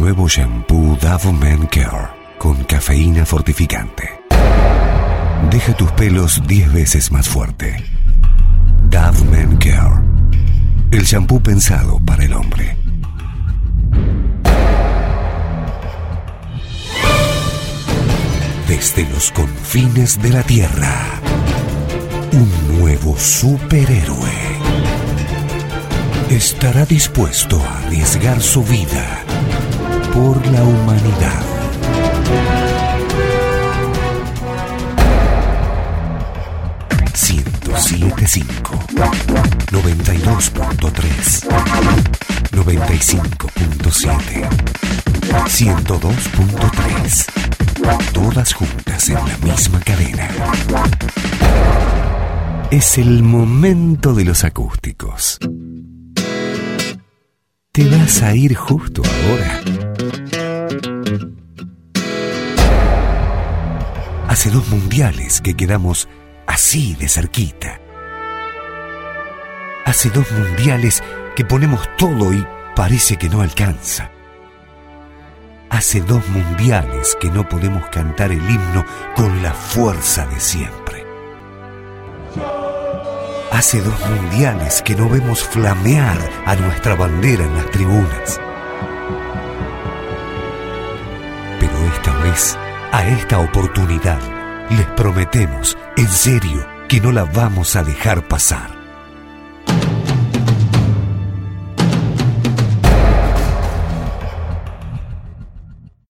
Nuevo shampoo Dove Men Care con cafeína fortificante. Deja tus pelos 10 veces más fuerte. Dove Men Care, el shampoo pensado para el hombre. Desde los confines de la Tierra, un nuevo superhéroe estará dispuesto a arriesgar su vida por la humanidad. ...107.5... ...92.3... ...95.7... ...102.3... ...todas juntas en la misma cadena. Es el momento de los acústicos. ¿Te vas a ir justo ahora? Hace 2 mundiales que quedamos así de cerquita. Hace 2 mundiales que ponemos todo y parece que no alcanza. Hace 2 mundiales que no podemos cantar el himno con la fuerza de siempre. Hace 2 mundiales que no vemos flamear a nuestra bandera en las tribunas. Pero esta vez, a esta oportunidad, les prometemos, en serio, que no la vamos a dejar pasar.